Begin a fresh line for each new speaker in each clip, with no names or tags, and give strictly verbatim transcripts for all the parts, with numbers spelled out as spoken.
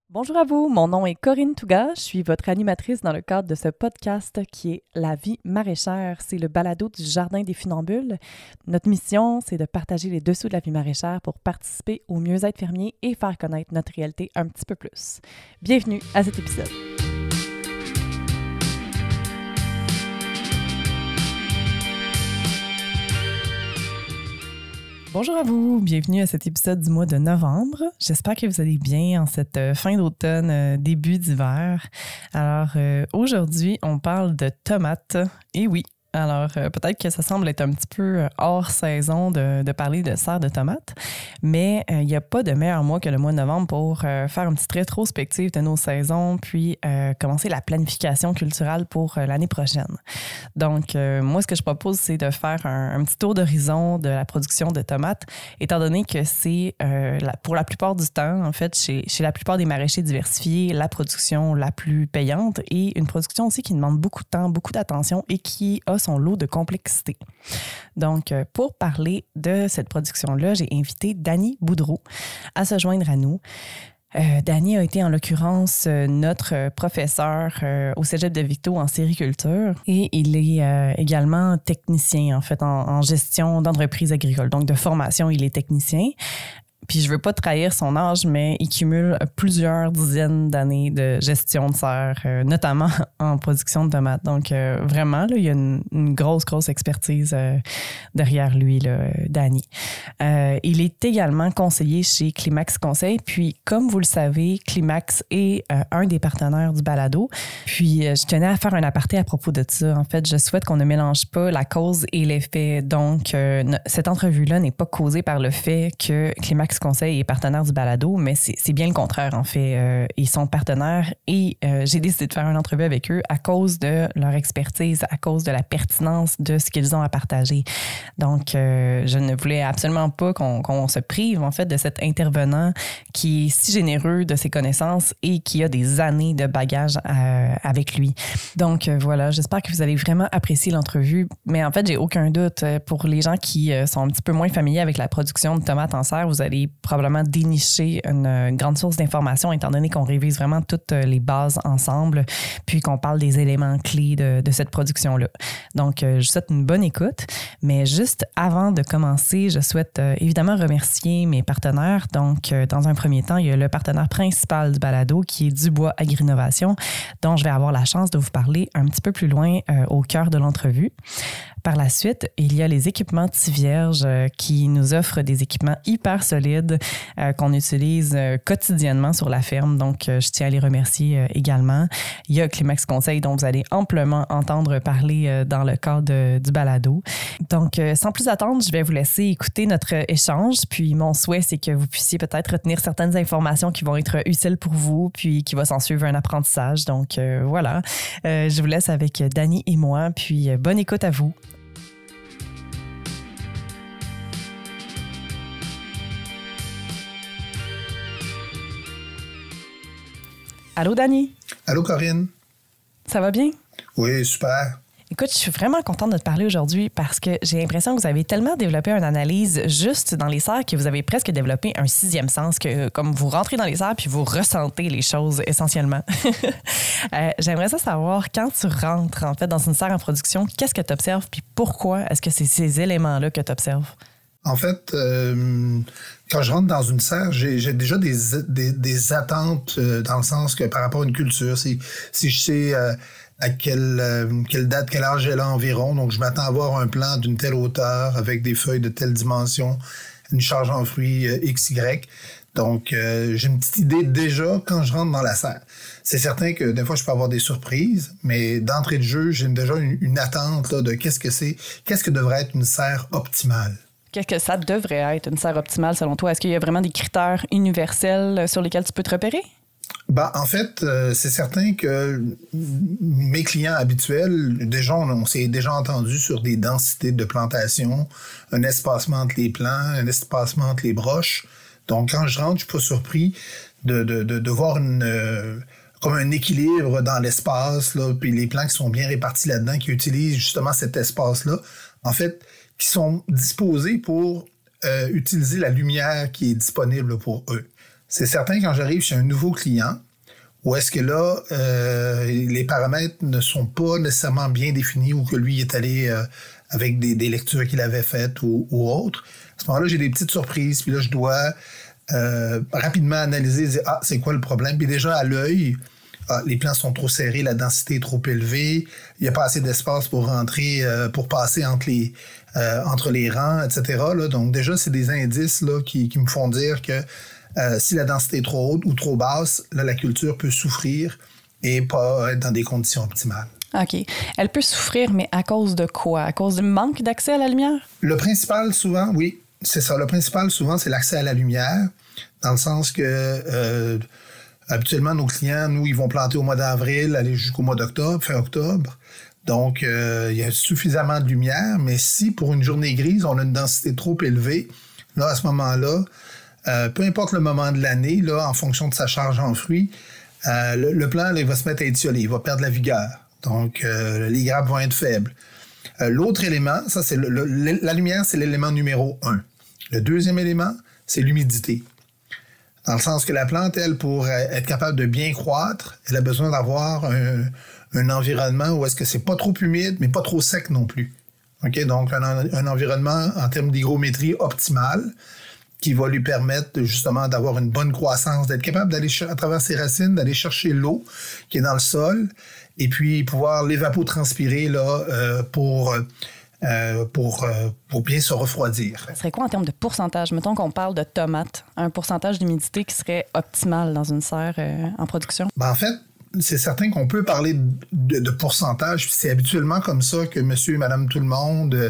Bonjour à vous, mon nom est Corinne Touga, je suis votre animatrice dans le cadre de ce podcast qui est La vie maraîchère. C'est le balado du Jardin des Funambules. Notre mission, c'est de partager les dessous de la vie maraîchère pour participer au mieux-être fermier et faire connaître notre réalité un petit peu plus. Bienvenue à cet épisode. Bonjour à vous, bienvenue à cet épisode du mois de novembre. J'espère que vous allez bien en cette fin d'automne, euh, début d'hiver. Alors euh, aujourd'hui, on parle de tomates. Et oui, alors euh, peut-être que ça semble être un petit peu hors saison de, de parler de serre de tomates, mais il euh, n'y a pas de meilleur mois que le mois de novembre pour euh, faire une petite rétrospective de nos saisons, puis euh, commencer la planification culturelle pour euh, l'année prochaine. Donc, euh, moi, ce que je propose, c'est de faire un, un petit tour d'horizon de la production de tomates, étant donné que c'est, euh, la, pour la plupart du temps, en fait, chez, chez la plupart des maraîchers diversifiés, la production la plus payante et une production aussi qui demande beaucoup de temps, beaucoup d'attention et qui a son lot de complexité. Donc, euh, pour parler de cette production-là, j'ai invité Dany Boudreau à se joindre à nous. Euh, Dany a été en l'occurrence euh, notre professeur euh, au Cégep de Victo en sériculture et il est euh, également technicien en fait en, en gestion d'entreprises agricoles. Donc de formation, il est technicien. Puis je veux pas trahir son âge, mais il cumule plusieurs dizaines d'années de gestion de serre, euh, notamment en production de tomates. Donc euh, vraiment, là, il y a une, une grosse, grosse expertise euh, derrière lui, là, Dany. Euh, il est également conseiller chez Climax Conseil. Puis comme vous le savez, Climax est euh, un des partenaires du balado. Puis euh, je tenais à faire un aparté à propos de ça. En fait, je souhaite qu'on ne mélange pas la cause et l'effet. Donc euh, cette entrevue-là n'est pas causée par le fait que Climax Conseil est partenaire du balado, mais c'est, c'est bien le contraire, en fait. Euh, ils sont partenaires et euh, j'ai décidé de faire une entrevue avec eux à cause de leur expertise, à cause de la pertinence de ce qu'ils ont à partager. Donc, euh, je ne voulais absolument pas qu'on, qu'on se prive, en fait, de cet intervenant qui est si généreux de ses connaissances et qui a des années de bagages euh, avec lui. Donc, euh, voilà, j'espère que vous allez vraiment apprécier l'entrevue, mais en fait, j'ai aucun doute. Pour les gens qui euh, sont un petit peu moins familiers avec la production de tomates en serre, vous allez probablement dénicher une, une grande source d'informations étant donné qu'on révise vraiment toutes les bases ensemble puis qu'on parle des éléments clés de, de cette production-là. Donc, euh, je souhaite une bonne écoute, mais juste avant de commencer, je souhaite euh, évidemment remercier mes partenaires. Donc, euh, dans un premier temps, il y a le partenaire principal du balado qui est Dubois Agri-Innovation, dont je vais avoir la chance de vous parler un petit peu plus loin euh, au cœur de l'entrevue. Par la suite, il y a les équipements Tivierge euh, qui nous offrent des équipements hyper solides euh, qu'on utilise euh, quotidiennement sur la ferme. Donc, euh, je tiens à les remercier euh, également. Il y a Climax Conseil dont vous allez amplement entendre parler euh, dans le cadre de, du balado. Donc, euh, sans plus attendre, je vais vous laisser écouter notre échange. Puis, mon souhait, c'est que vous puissiez peut-être retenir certaines informations qui vont être utiles pour vous, puis qui va s'en suivre un apprentissage. Donc, euh, voilà. Euh, je vous laisse avec Dany et moi. Puis, euh, bonne écoute à vous. Allô, Dany?
Allô, Corinne?
Ça va bien?
Oui, super.
Écoute, je suis vraiment contente de te parler aujourd'hui parce que j'ai l'impression que vous avez tellement développé une analyse juste dans les serres que vous avez presque développé un sixième sens, que comme vous rentrez dans les serres puis vous ressentez les choses essentiellement. euh, j'aimerais ça savoir, quand tu rentres en fait dans une serre en production, qu'est-ce que tu observes puis pourquoi est-ce que c'est ces éléments-là que tu observes?
En fait, euh, quand je rentre dans une serre, j'ai, j'ai déjà des, des, des attentes euh, dans le sens que par rapport à une culture, si, si je sais euh, à quelle, euh, quelle date, quel âge elle a environ, donc je m'attends à avoir un plan d'une telle hauteur avec des feuilles de telle dimension, une charge en fruits euh, X Y. Donc, euh, j'ai une petite idée déjà quand je rentre dans la serre. C'est certain que des fois, je peux avoir des surprises, mais d'entrée de jeu, j'ai déjà une, une attente là, de qu'est-ce que c'est, qu'est-ce que devrait être une serre optimale.
Qu'est-ce que ça devrait être une serre optimale selon toi? Est-ce qu'il y a vraiment des critères universels sur lesquels tu peux te repérer?
Ben, en fait, euh, c'est certain que mes clients habituels, déjà, on, on s'est déjà entendu sur des densités de plantation, un espacement entre les plants, un espacement entre les broches. Donc, quand je rentre, je suis pas surpris de, de, de, de voir une, euh, comme un équilibre dans l'espace, là, puis les plants qui sont bien répartis là-dedans, qui utilisent justement cet espace-là. En fait, qui sont disposés pour euh, utiliser la lumière qui est disponible pour eux. C'est certain, quand j'arrive chez un nouveau client, où est-ce que là, euh, les paramètres ne sont pas nécessairement bien définis ou que lui est allé euh, avec des, des lectures qu'il avait faites ou, ou autres. À ce moment-là, j'ai des petites surprises. Puis là, je dois euh, rapidement analyser, dire, ah, c'est quoi le problème? Puis déjà, à l'œil, ah, les plans sont trop serrés, la densité est trop élevée, il n'y a pas assez d'espace pour rentrer, euh, pour passer entre les, euh, entre les rangs, et cetera. Là. Donc déjà, c'est des indices là, qui, qui me font dire que Euh, si la densité est trop haute ou trop basse, là, la culture peut souffrir et pas être dans des conditions optimales.
OK. Elle peut souffrir, mais à cause de quoi? À cause du manque d'accès à la lumière?
Le principal, souvent, oui, c'est ça. Le principal, souvent, c'est l'accès à la lumière, dans le sens que euh, habituellement, nos clients, nous, ils vont planter au mois d'avril, aller jusqu'au mois d'octobre, fin octobre. Donc, euh, il y a suffisamment de lumière, mais si, pour une journée grise, on a une densité trop élevée, là, à ce moment-là, Euh, peu importe le moment de l'année, là, en fonction de sa charge en fruits, euh, le, le plant là, il va se mettre à étioler, il va perdre la vigueur. Donc, euh, les grappes vont être faibles. Euh, l'autre élément, ça, c'est le, le, la lumière, c'est l'élément numéro un. Le deuxième élément, c'est l'humidité. Dans le sens que la plante, elle, pour être capable de bien croître, elle a besoin d'avoir un, un environnement où est-ce que c'est pas trop humide, mais pas trop sec non plus. OK? Donc, un, un environnement en termes d'hygrométrie optimal, qui va lui permettre justement d'avoir une bonne croissance, d'être capable d'aller ch- à travers ses racines, d'aller chercher l'eau qui est dans le sol et puis pouvoir l'évapotranspirer là, euh, pour, euh, pour, euh, pour bien se refroidir.
Ça serait quoi en termes de pourcentage? Mettons qu'on parle de tomates, un pourcentage d'humidité qui serait optimal dans une serre euh, en production?
Ben, en fait, c'est certain qu'on peut parler de, de pourcentage. C'est habituellement comme ça que monsieur et madame tout le monde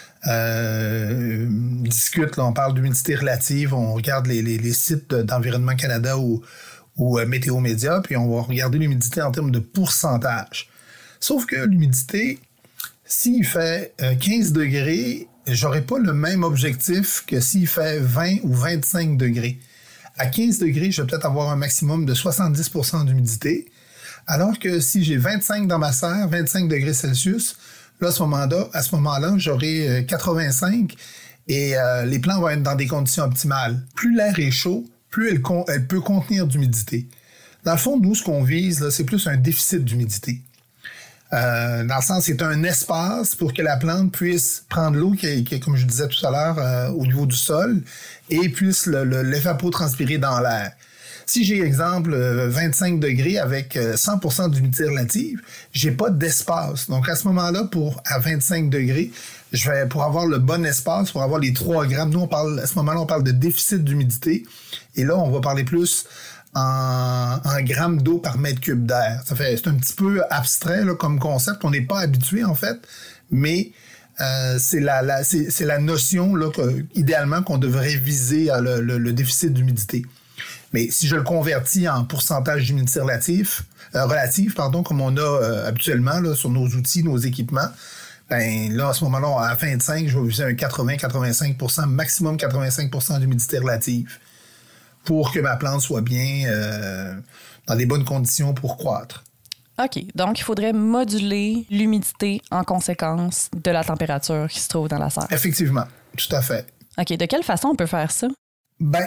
Euh, discute, là, on parle d'humidité relative, on regarde les, les, les sites d'Environnement Canada ou, ou euh, Météo Média, puis on va regarder l'humidité en termes de pourcentage. Sauf que l'humidité, s'il fait euh, quinze degrés, j'aurais pas le même objectif que s'il fait vingt ou vingt-cinq degrés. À quinze degrés, je vais peut-être avoir un maximum de soixante-dix pour cent d'humidité, alors que si j'ai vingt-cinq dans ma serre, vingt-cinq degrés Celsius, là, à ce moment-là, à ce moment-là, j'aurai quatre-vingt-cinq et euh, les plants vont être dans des conditions optimales. Plus l'air est chaud, plus elle, con- elle peut contenir d'humidité. Dans le fond, nous, ce qu'on vise, là, c'est plus un déficit d'humidité. Euh, dans le sens, c'est un espace pour que la plante puisse prendre l'eau, qui est, qui est, comme je disais tout à l'heure, euh, au niveau du sol, et puisse le, le, l'évapotranspirer dans l'air. Si j'ai, exemple, vingt-cinq degrés avec cent pour cent d'humidité relative, j'ai pas d'espace. Donc, à ce moment-là, pour à vingt-cinq degrés, je vais, pour avoir le bon espace, pour avoir les trois grammes, nous, on parle, à ce moment-là, on parle de déficit d'humidité. Et là, on va parler plus en, en grammes d'eau par mètre cube d'air. Ça fait, c'est un petit peu abstrait, là, comme concept. On n'est pas habitué, en fait, mais euh, c'est, la, la, c'est, c'est la notion, là, que, idéalement, qu'on devrait viser à le, le, le déficit d'humidité. Mais si je le convertis en pourcentage d'humidité relatif, euh, relative, pardon, comme on a euh, habituellement là, sur nos outils, nos équipements, ben là, à ce moment-là, à vingt-cinq, je vais viser un quatre-vingts à quatre-vingt-cinq pour cent, maximum quatre-vingt-cinq pour cent d'humidité relative pour que ma plante soit bien euh, dans des bonnes conditions pour croître.
OK. Donc, il faudrait moduler l'humidité en conséquence de la température qui se trouve dans la serre.
Effectivement, tout à fait.
OK. De quelle façon on peut faire ça?
Ben,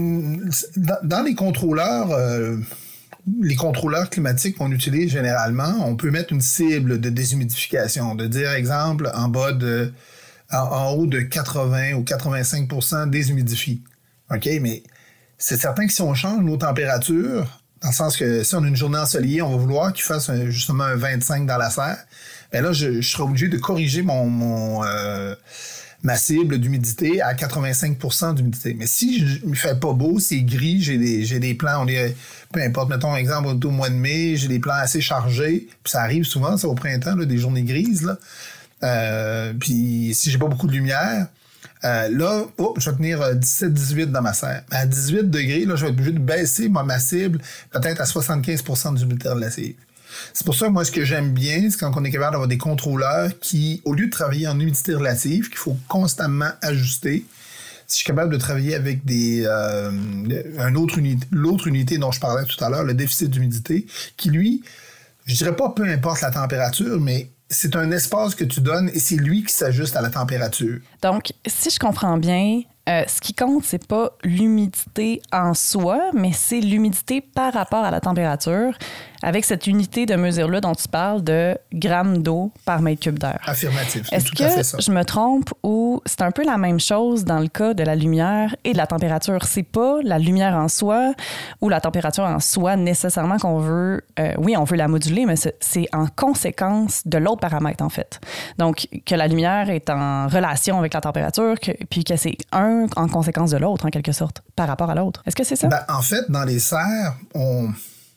dans les contrôleurs, euh, les contrôleurs climatiques qu'on utilise généralement, on peut mettre une cible de déshumidification, de dire, exemple, en bas de, en, en haut de quatre-vingts ou quatre-vingt-cinq pour cent déshumidifie. OK? Mais c'est certain que si on change nos températures, dans le sens que si on a une journée ensoleillée, on va vouloir qu'il fasse un, justement un vingt-cinq dans la serre, ben là, je, je serai obligé de corriger mon, mon euh, ma cible d'humidité à quatre-vingt-cinq pour cent d'humidité. Mais si je ne fait pas beau, c'est gris, j'ai des, j'ai des plants, on est, peu importe, mettons un exemple, au mois de mai, j'ai des plants assez chargés, puis ça arrive souvent, ça, au printemps, là, des journées grises, là. Euh, puis si j'ai pas beaucoup de lumière, euh, là, oh, je vais tenir dix-sept dix-huit dans ma serre. À dix-huit degrés, là, je vais être obligé de baisser ma, ma cible peut-être à soixante-quinze pour cent d'humidité relative. C'est pour ça que moi, ce que j'aime bien, c'est quand on est capable d'avoir des contrôleurs qui, au lieu de travailler en humidité relative, qu'il faut constamment ajuster, si je suis capable de travailler avec des euh, un autre unité, l'autre unité dont je parlais tout à l'heure, le déficit d'humidité, qui lui, je dirais pas peu importe la température, mais c'est un espace que tu donnes et c'est lui qui s'ajuste à la température.
Donc, si je comprends bien, euh, ce qui compte, c'est pas l'humidité en soi, mais c'est l'humidité par rapport à la température, avec cette unité de mesure-là dont tu parles de grammes d'eau par mètre cube d'air.
Affirmatif, c'est
Est-ce
tout à fait
que
ça.
je me trompe ou c'est un peu la même chose dans le cas de la lumière et de la température? C'est pas la lumière en soi ou la température en soi nécessairement qu'on veut... Euh, oui, on veut la moduler, mais c'est, c'est en conséquence de l'autre paramètre, en fait. Donc, que la lumière est en relation avec la température, que, puis que c'est un en conséquence de l'autre, en quelque sorte, par rapport à l'autre. Est-ce que c'est ça?
Ben, en fait, dans les serres, on...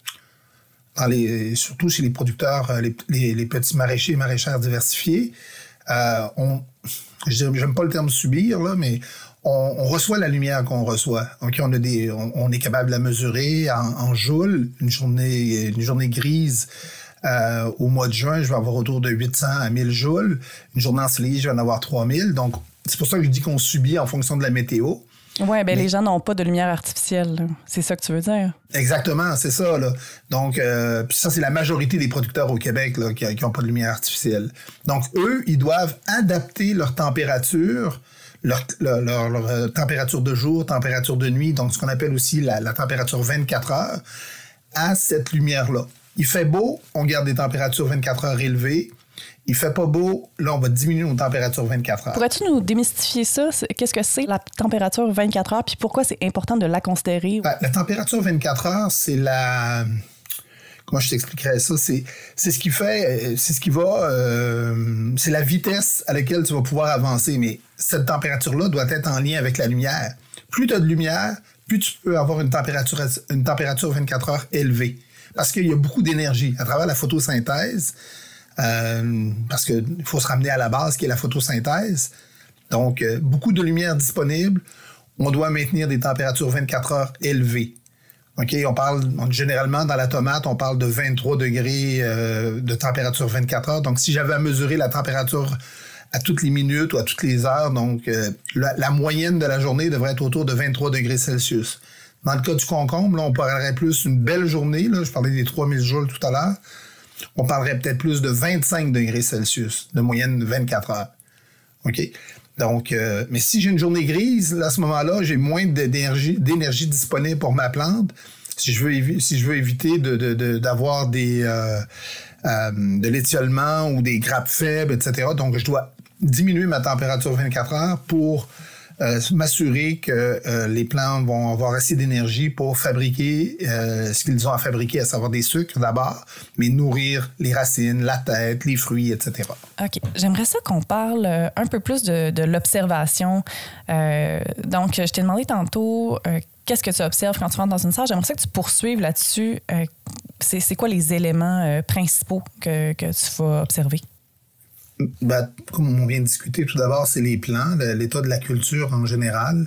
Dans les, surtout chez les producteurs, les, les, les petits maraîchers et maraîchères diversifiés, euh, on, j'aime pas le terme subir, là, mais on, on reçoit la lumière qu'on reçoit. Donc, on, a des, on, on est capable de la mesurer en, en joules. Une journée, une journée grise euh, au mois de juin, je vais avoir autour de huit cents à mille joules. Une journée ensoleillée, je vais en avoir trois mille. Donc, c'est pour ça que je dis qu'on subit en fonction de la météo.
Oui, bien,
Mais...
les gens n'ont pas de lumière artificielle. Là. C'est ça que tu veux dire?
Exactement, c'est ça. Là. Donc, euh, puis ça, c'est la majorité des producteurs au Québec là, qui n'ont pas de lumière artificielle. Donc, eux, ils doivent adapter leur température, leur, leur, leur, leur température de jour, température de nuit, donc ce qu'on appelle aussi la, la température vingt-quatre heures, à cette lumière-là. Il fait beau, on garde des températures vingt-quatre heures élevées. Il fait pas beau, là, on va diminuer nos températures vingt-quatre heures.
Pourrais-tu nous démystifier ça? Qu'est-ce que c'est la température vingt-quatre heures, puis pourquoi c'est important de la considérer?
Ben, la température vingt-quatre heures, c'est la... Comment je t'expliquerais ça? C'est, c'est ce qui fait... C'est ce qui va... Euh, c'est la vitesse à laquelle tu vas pouvoir avancer, mais cette température-là doit être en lien avec la lumière. Plus tu as de lumière, plus tu peux avoir une température, une température vingt-quatre heures élevée. Parce qu'il y a beaucoup d'énergie. À travers la photosynthèse... Euh, parce qu'il faut se ramener à la base qui est la photosynthèse. Donc, euh, beaucoup de lumière disponible. On doit maintenir des températures vingt-quatre heures élevées. OK? On parle, on, généralement, dans la tomate, on parle de vingt-trois degrés euh, de température vingt-quatre heures. Donc, si j'avais à mesurer la température à toutes les minutes ou à toutes les heures, donc euh, la, la moyenne de la journée devrait être autour de vingt-trois degrés Celsius. Dans le cas du concombre, là, on parlerait plus d'une belle journée. Là, je parlais des trois mille joules tout à l'heure. On parlerait peut-être plus de vingt-cinq degrés Celsius, de moyenne de vingt-quatre heures. OK? Donc, euh, mais si j'ai une journée grise, là, à ce moment-là, j'ai moins d'énergie, d'énergie disponible pour ma plante. Si je veux, évi- si je veux éviter de, de, de, d'avoir des, euh, euh, de l'étiolement ou des grappes faibles, et cetera. Donc, je dois diminuer ma température vingt-quatre heures pour euh, m'assurer que euh, les plantes vont avoir assez d'énergie pour fabriquer euh, ce qu'ils ont à fabriquer, à savoir des sucres d'abord, mais nourrir les racines, la tête, les fruits, et cetera.
OK. J'aimerais ça qu'on parle un peu plus de, de l'observation. Euh, donc, je t'ai demandé tantôt euh, qu'est-ce que tu observes quand tu rentres dans une salle. J'aimerais ça que tu poursuives là-dessus. Euh, c'est, c'est quoi les éléments euh, principaux que, que tu vas observer?
Ben, comme on vient de discuter, tout d'abord, c'est les plants, l'état de la culture en général,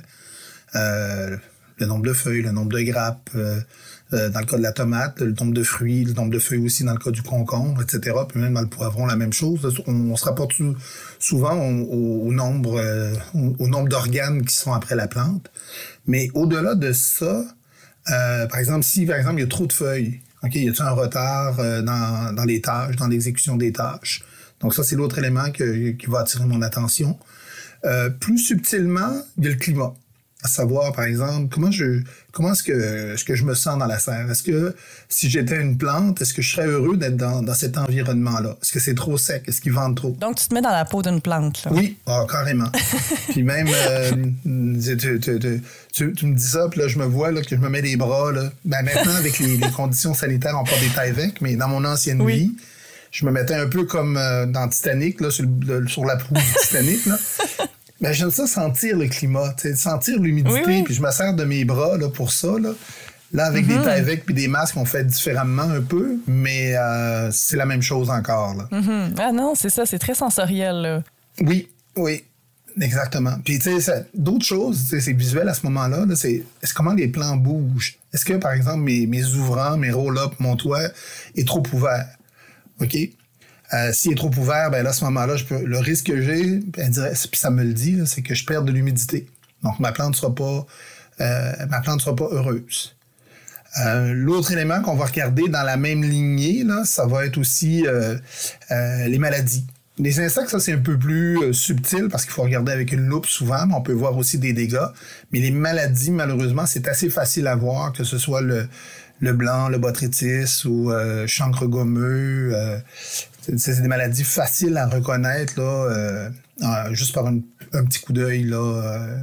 euh, le nombre de feuilles, le nombre de grappes, euh, euh, dans le cas de la tomate, le nombre de fruits, le nombre de feuilles aussi dans le cas du concombre, et cetera. Puis même dans le poivron, la même chose. On, on se rapporte souvent au, au, au nombre, euh, au, au nombre d'organes qui sont après la plante. Mais au-delà de ça, euh, par exemple, si par exemple il y a trop de feuilles, ok, y a-t-il un retard euh, dans, dans les tâches, dans l'exécution des tâches? Donc ça, c'est l'autre élément que, qui va attirer mon attention. Euh, plus subtilement, il y a le climat. À savoir, par exemple, comment je comment est-ce que, est-ce que je me sens dans la serre? Est-ce que si j'étais une plante, est-ce que je serais heureux d'être dans, dans cet environnement-là? Est-ce que c'est trop sec? Est-ce qu'il vente trop?
Donc, tu te mets dans la peau d'une plante, là.
Oui, oh, carrément. Puis même, euh, tu, tu, tu, tu, tu me dis ça, puis là, je me vois là, que je me mets les bras. Là. Ben, maintenant, avec les, les conditions sanitaires, on porte des tailles-avec, mais dans mon ancienne oui. vie, je me mettais un peu comme euh, dans Titanic, là, sur, le, sur la proue du Titanic. Là. Ben, j'aime ça sentir le climat, sentir l'humidité, oui, oui. Puis je me sers de mes bras là, pour ça. Là, là avec mm-hmm. des tailles-avec puis des masques, on fait différemment un peu, mais euh, c'est la même chose encore. Là.
Mm-hmm. Ah non, c'est ça, c'est très sensoriel. Là.
Oui, oui, exactement. Puis tu sais, d'autres choses, c'est visuel à ce moment-là, là, c'est, c'est comment les plants bougent. Est-ce que, par exemple, mes, mes ouvrants, mes roll-up, mon toit est trop ouvert? OK? Euh, s'il est trop ouvert, ben là, à ce moment-là, je peux, le risque que j'ai, ben, puis ça me le dit, là, c'est que je perds de l'humidité. Donc, ma plante ne sera pas, euh, ma plante sera pas heureuse. Euh, l'autre élément qu'on va regarder dans la même lignée, là, ça va être aussi euh, euh, les maladies. Les insectes, ça, c'est un peu plus euh, subtil parce qu'il faut regarder avec une loupe souvent, mais on peut voir aussi des dégâts. Mais les maladies, malheureusement, c'est assez facile à voir, que ce soit le, le blanc, le botrytis ou euh, chancre gommeux. Euh, c'est, c'est des maladies faciles à reconnaître, là, euh, euh, juste par un, un petit coup d'œil, là, euh,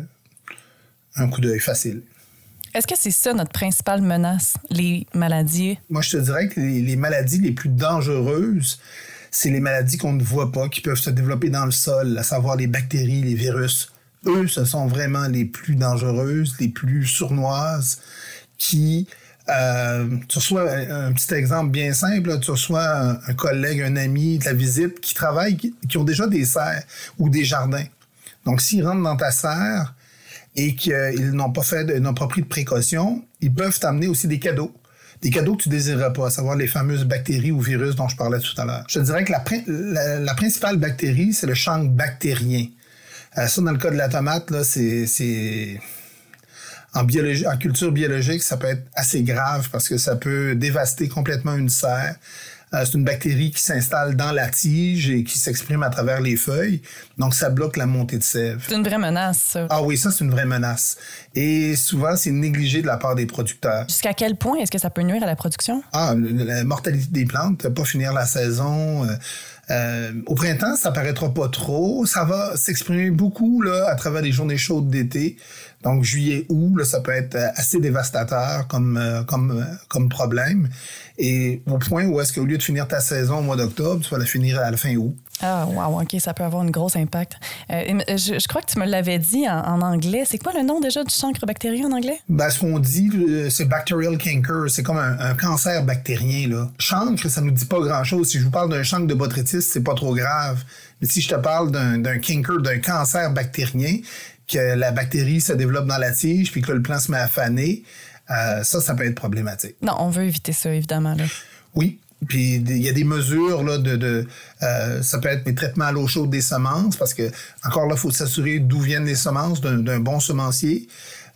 un coup d'œil facile.
Est-ce que c'est ça notre principale menace, les maladies?
Moi, je te dirais que les, les maladies les plus dangereuses, c'est les maladies qu'on ne voit pas, qui peuvent se développer dans le sol, à savoir les bactéries, les virus. Eux, ce sont vraiment les plus dangereuses, les plus sournoises, qui... Euh, tu reçois un, un petit exemple bien simple, là, tu reçois un, un collègue, un ami de la visite qui travaille, qui, qui ont déjà des serres ou des jardins. Donc, s'ils rentrent dans ta serre et qu'ils n'ont pas fait, de, n'ont pas pris de précautions, ils peuvent t'amener aussi des cadeaux. Des cadeaux que tu désirerais pas, à savoir les fameuses bactéries ou virus dont je parlais tout à l'heure. Je te dirais que la, la, la principale bactérie, c'est le chancre bactérien. Euh, ça, dans le cas de la tomate, là, c'est, c'est... En, biologie, en culture biologique, ça peut être assez grave parce que ça peut dévaster complètement une serre. Euh, c'est une bactérie qui s'installe dans la tige et qui s'exprime à travers les feuilles. Donc, ça bloque la montée de sève.
C'est une vraie menace, ça.
Ah oui, ça, c'est une vraie menace. Et souvent, c'est négligé de la part des producteurs.
Jusqu'à quel point est-ce que ça peut nuire à la production?
Ah, la mortalité des plantes, pas finir la saison. Euh, euh, au printemps, ça paraîtra pas trop. Ça va s'exprimer beaucoup là, à travers les journées chaudes d'été. Donc, juillet, août, là, ça peut être assez dévastateur comme, euh, comme, euh, comme problème. Et au point où est-ce qu'au lieu de finir ta saison au mois d'octobre, tu vas la finir à la fin août.
Ah, wow, OK, ça peut avoir un gros impact. Euh, je, je crois que tu me l'avais dit en, en anglais. C'est quoi le nom déjà du chancre bactérien en anglais?
Ben, ce qu'on dit, c'est bacterial canker. C'est comme un, un cancer bactérien, là. Chancre, ça nous dit pas grand-chose. Si je vous parle d'un chancre de botrytis, c'est pas trop grave. Mais si je te parle d'un, d'un canker, d'un cancer bactérien, que la bactérie se développe dans la tige, puis que là, le plant se met à faner, euh, ça, ça peut être problématique.
Non, on veut éviter ça, évidemment, là.
Oui. Puis il y a des mesures là de, de euh, ça peut être des traitements à l'eau chaude des semences parce que encore là il faut s'assurer d'où viennent les semences d'un, d'un bon semencier.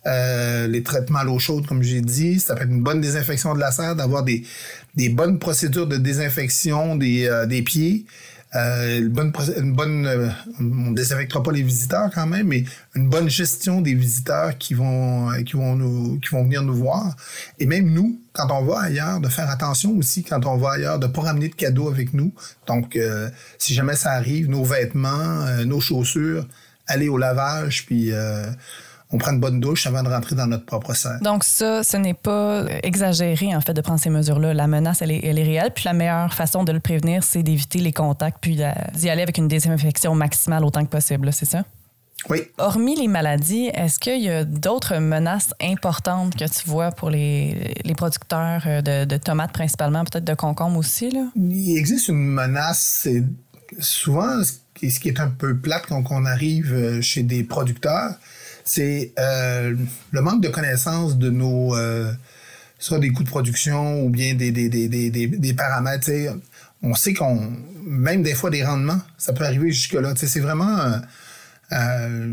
Euh, les traitements à l'eau chaude comme j'ai dit, ça peut être une bonne désinfection de la serre, d'avoir des des bonnes procédures de désinfection des euh, des pieds. Euh, une bonne, une bonne euh, on désinfectera pas les visiteurs quand même, mais une bonne gestion des visiteurs qui vont qui vont nous qui vont venir nous voir. Et même nous, quand on va ailleurs, de faire attention aussi quand on va ailleurs, de pas ramener de cadeaux avec nous. Donc, euh, si jamais ça arrive, nos vêtements, euh, nos chaussures, aller au lavage, puis euh, on prend une bonne douche avant de rentrer dans notre propre serre.
Donc ça, ce n'est pas exagéré, en fait, de prendre ces mesures-là. La menace, elle est, elle est réelle. Puis la meilleure façon de le prévenir, c'est d'éviter les contacts puis d'y aller avec une désinfection maximale autant que possible, là, c'est ça?
Oui.
Hormis les maladies, est-ce qu'il y a d'autres menaces importantes que tu vois pour les, les producteurs de, de tomates principalement, peut-être de concombres aussi, là?
Il existe une menace, c'est souvent ce qui, ce qui est un peu plate quand on arrive chez des producteurs, c'est euh, le manque de connaissance de nos euh, soit des coûts de production ou bien des, des, des, des, des, des paramètres. T'sais. On sait qu'on, même des fois des rendements, ça peut arriver jusque-là. T'sais, c'est vraiment... Euh, euh,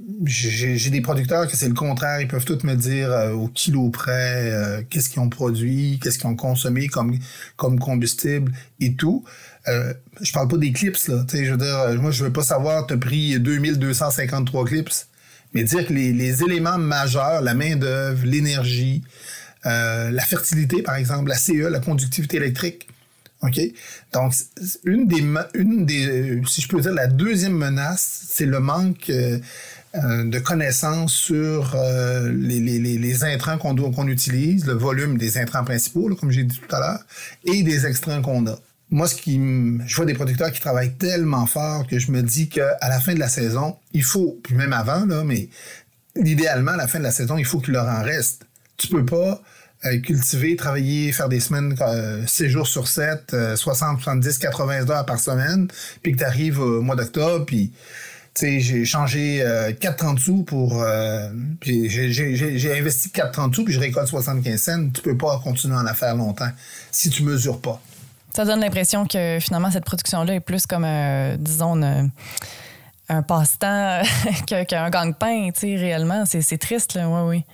j'ai, j'ai des producteurs que c'est le contraire. Ils peuvent tous me dire euh, au kilo près euh, qu'est-ce qu'ils ont produit, qu'est-ce qu'ils ont consommé comme, comme combustible et tout. Euh, je parle pas des clips, là. T'sais, je veux dire, moi, je veux pas savoir t'as pris deux mille deux cent cinquante-trois clips. Mais dire que les, les éléments majeurs, la main-d'œuvre, l'énergie, euh, la fertilité, par exemple, la C E, la conductivité électrique, OK? Donc, une des, une des, si je peux dire, la deuxième menace, c'est le manque euh, euh, de connaissances sur euh, les, les, les intrants qu'on, doit, qu'on utilise, le volume des intrants principaux, là, comme j'ai dit tout à l'heure, et des extrants qu'on a. Moi, ce qui m... je vois des producteurs qui travaillent tellement fort que je me dis qu'à la fin de la saison, il faut, puis même avant, là, mais idéalement, à la fin de la saison, il faut qu'il leur en reste. Tu peux pas euh, cultiver, travailler, faire des semaines euh, six jours sur sept, euh, soixante, soixante-dix, quatre-vingts heures par semaine, puis que tu arrives au mois d'octobre, puis tu sais, j'ai changé euh, quatre trente sous pour... Euh, puis j'ai, j'ai, j'ai, j'ai investi quatre trente sous, puis je récolte soixante-quinze cents. Tu peux pas continuer à en faire longtemps si tu mesures pas.
Ça donne l'impression que finalement, cette production-là est plus comme, euh, disons, une, un passe-temps qu'un gagne-pain, tu sais, réellement. C'est, c'est triste, là, oui, oui.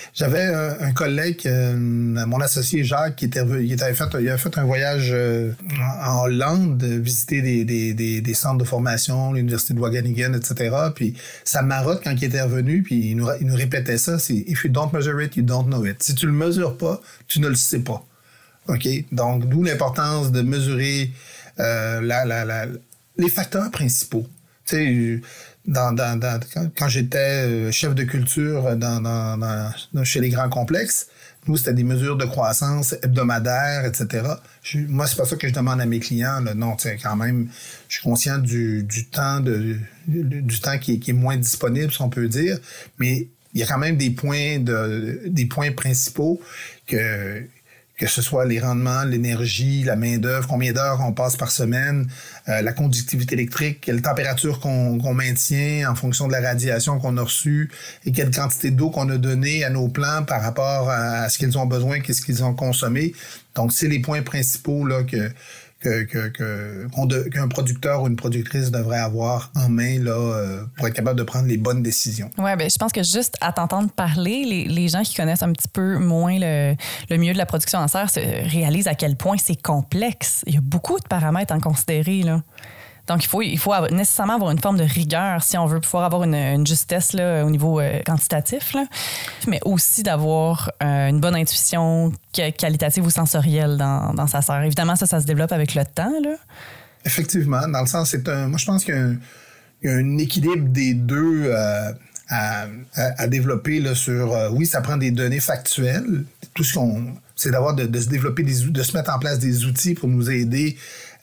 J'avais un, un collègue, euh, mon associé Jacques, qui, était, il, avait fait, il avait fait un voyage euh, en Hollande, visiter des, des, des, des centres de formation, l'université de Wageningen, et cetera. Puis sa marotte, quand il était revenu, puis il nous, il nous répétait ça, c'est « If you don't measure it, you don't know it ». Si tu le mesures pas, tu ne le sais pas. OK? Donc, d'où l'importance de mesurer euh, la, la, la, les facteurs principaux. Tu sais, Dans, dans, dans, quand, quand j'étais chef de culture dans, dans, dans, chez les grands complexes, nous, c'était des mesures de croissance hebdomadaires, et cetera. Je, moi, c'est pas ça que je demande à mes clients. Là. Non, tu sais, quand même, je suis conscient du, du temps, de, du, du temps qui est, qui est moins disponible, si on peut dire. Mais il y a quand même des points, de, des points principaux que... que ce soit les rendements, l'énergie, la main-d'œuvre, combien d'heures on passe par semaine, euh, la conductivité électrique, quelle température qu'on, qu'on maintient en fonction de la radiation qu'on a reçue et quelle quantité d'eau qu'on a donnée à nos plants par rapport à, à ce qu'ils ont besoin, qu'est-ce qu'ils ont consommé. Donc, c'est les points principaux là, que, que, que, que, qu'on de, qu'un producteur ou une productrice devrait avoir en main là, euh, pour être capable de prendre les bonnes décisions.
Oui, bien, je pense que juste à t'entendre parler, les, les gens qui connaissent un petit peu moins le, le milieu de la production en serre se réalisent à quel point c'est complexe. Il y a beaucoup de paramètres à considérer, là. Donc, il faut, il faut avoir, nécessairement avoir une forme de rigueur si on veut pouvoir avoir une, une justesse là, au niveau euh, quantitatif, là, mais aussi d'avoir euh, une bonne intuition qualitative ou sensorielle dans, dans sa serre. Évidemment, ça, ça se développe avec le temps, là.
Effectivement, dans le sens, c'est un. Moi, je pense qu'il y a un, il y a un équilibre des deux euh, à, à, à développer là, sur. Euh, oui, ça prend des données factuelles. Tout ce qu'on. C'est d'avoir de, de se développer des de se mettre en place des outils pour nous aider.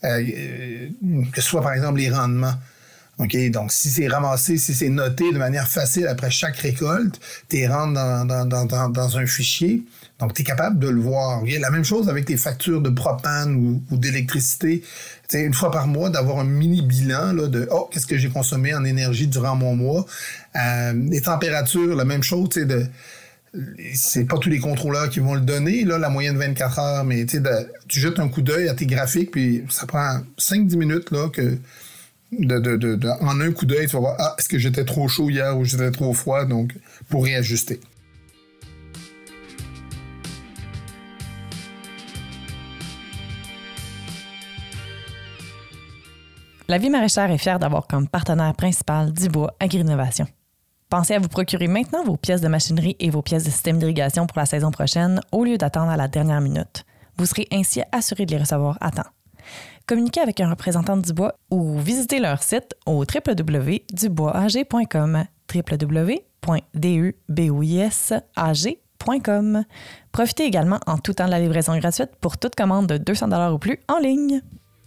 Euh, que ce soit, par exemple, les rendements. OK? Donc, si c'est ramassé, si c'est noté de manière facile après chaque récolte, tu rentres dans, dans, dans, dans, dans un fichier. Donc, tu es capable de le voir. Okay? La même chose avec tes factures de propane ou, ou d'électricité. T'sais, une fois par mois, d'avoir un mini bilan là, de « Oh, qu'est-ce que j'ai consommé en énergie durant mon mois? Euh, » Les températures, la même chose, tu sais, de... C'est pas tous les contrôleurs qui vont le donner, là, la moyenne vingt-quatre heures, mais de, tu jettes un coup d'œil à tes graphiques, puis ça prend cinq dix minutes là, que de, de, de, de, en un coup d'œil, tu vas voir, ah, est-ce que j'étais trop chaud hier ou j'étais trop froid, donc pour réajuster.
La Vie maraîchère est fière d'avoir comme partenaire principal Dubois Agri-Innovation. Pensez à vous procurer maintenant vos pièces de machinerie et vos pièces de système d'irrigation pour la saison prochaine au lieu d'attendre à la dernière minute. Vous serez ainsi assuré de les recevoir à temps. Communiquez avec un représentant de Dubois ou visitez leur site au w w w point dubois a g point com w w w point duboisag point com. Profitez également en tout temps de la livraison gratuite pour toute commande de deux cents dollars ou plus en ligne.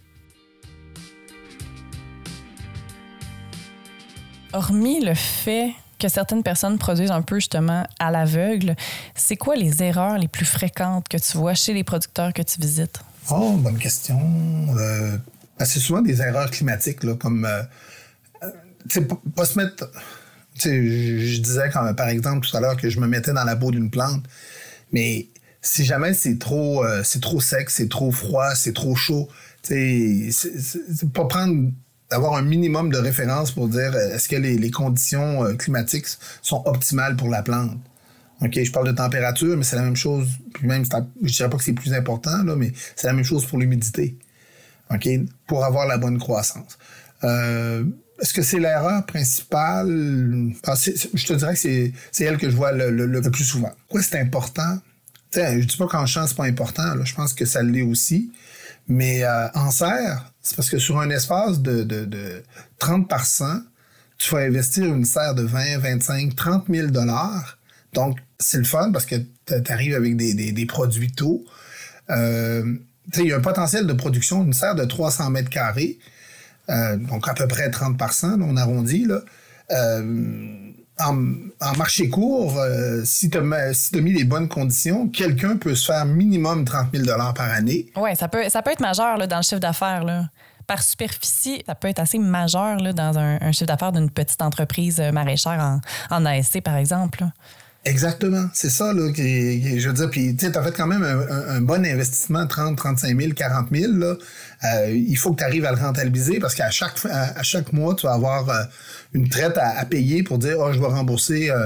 Hormis le fait que certaines personnes produisent un peu justement à l'aveugle, c'est quoi les erreurs les plus fréquentes que tu vois chez les producteurs que tu visites?
Oh, bonne question. Euh, c'est souvent des erreurs climatiques, là, comme euh, tu sais, pas, pas se mettre. Tu sais, je, je disais quand, par exemple tout à l'heure que je me mettais dans la peau d'une plante, mais si jamais c'est trop, euh, c'est trop sec, c'est trop froid, c'est trop chaud, tu sais, c'est, c'est, c'est pas prendre. D'avoir un minimum de référence pour dire est-ce que les, les conditions euh, climatiques sont optimales pour la plante. OK, je parle de température, mais c'est la même chose. Puis même, je dirais pas que c'est plus important, là, mais c'est la même chose pour l'humidité. OK, pour avoir la bonne croissance. Euh, est-ce que c'est l'erreur principale? Ah, c'est, c'est, je te dirais que c'est, c'est elle que je vois le, le, le plus souvent. Pourquoi c'est important? T'sais, je dis pas qu'en champ, c'est pas important. Là, je pense que ça l'est aussi. Mais euh, en serre, c'est parce que sur un espace de, de, de trente par cent, tu vas investir une serre de vingt, vingt-cinq, trente mille dollars. Donc, c'est le fun parce que tu arrives avec des, des, des produits tôt. Euh, il y a un potentiel de production d'une serre de trois cents mètres carrés, euh, donc à peu près trente par cent, là, on arrondit. Là. Euh, En, en marché court, euh, si tu as si mis les bonnes conditions, quelqu'un peut se faire minimum trente mille dollars par année.
Oui, ça peut, ça peut être majeur là, dans le chiffre d'affaires. Là. Par superficie, ça peut être assez majeur là, dans un, un chiffre d'affaires d'une petite entreprise maraîchère en, en A S C, par exemple. Là.
Exactement. C'est ça, là, qui, qui, je veux dire. Puis, tu sais, t'as fait quand même un, un, un bon investissement, trente, trente-cinq mille, quarante mille, là. Euh, il faut que tu arrives à le rentabiliser parce qu'à chaque, à, à chaque mois, tu vas avoir euh, une traite à, à payer pour dire, oh, je vais rembourser euh,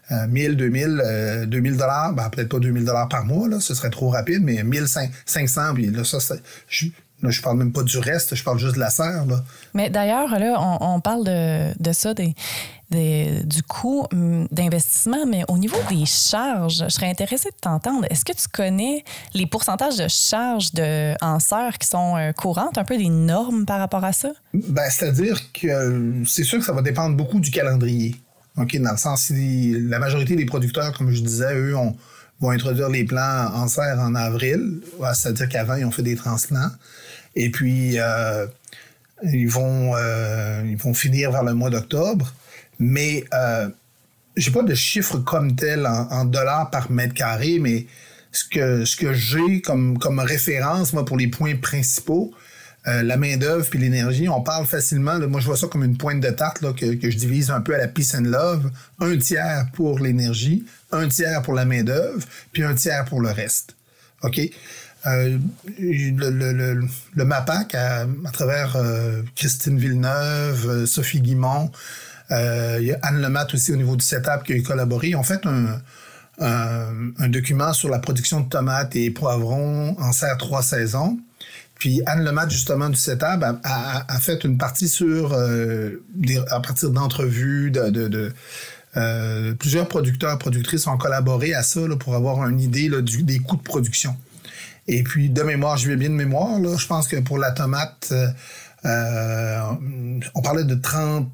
euh, mille, deux mille, euh, deux mille dollars, ben, peut-être pas deux mille dollars par mois, là, ce serait trop rapide, mais mille cinq cents, puis là, ça, c'est, je, là, je parle même pas du reste, je parle juste de la serre, là.
Mais d'ailleurs, là, on, on parle de, de ça, des, des, du coût d'investissement, mais au niveau des charges, je serais intéressée de t'entendre. Est-ce que tu connais les pourcentages de charges de, en serre qui sont euh, courantes, un peu des normes par rapport à ça?
Ben, c'est-à-dire que euh, c'est sûr que ça va dépendre beaucoup du calendrier. OK, dans le sens, si la majorité des producteurs, comme je disais, eux, on, vont introduire les plants en serre en avril, ouais, c'est-à-dire qu'avant, ils ont fait des transplants. Et puis, euh, ils, vont, euh, ils vont finir vers le mois d'octobre. Mais euh, j'ai pas de chiffre comme tel en, en dollars par mètre carré, mais ce que, ce que j'ai comme, comme référence, moi, pour les points principaux, euh, la main-d'œuvre puis l'énergie, on parle facilement, là, moi, je vois ça comme une pointe de tarte là, que, que je divise un peu à la peace and love. Un tiers pour l'énergie, un tiers pour la main-d'œuvre, puis un tiers pour le reste. OK? Euh, le, le, le, le MAPAC, à, à travers euh, Christine Villeneuve, euh, Sophie Guimont, euh, il y a Anne Lemaitre aussi au niveau du setup qui a collaboré. Ils ont fait un, un, un document sur la production de tomates et poivrons en serre trois saisons. Puis Anne Lemaitre, justement, du setup, a, a, a fait une partie sur, euh, des, à partir d'entrevues, de... de, de euh, plusieurs producteurs et productrices ont collaboré à ça là, pour avoir une idée là, du, des coûts de production. Et puis, de mémoire, je vais bien de mémoire, là, je pense que pour la tomate, euh, on parlait de trente,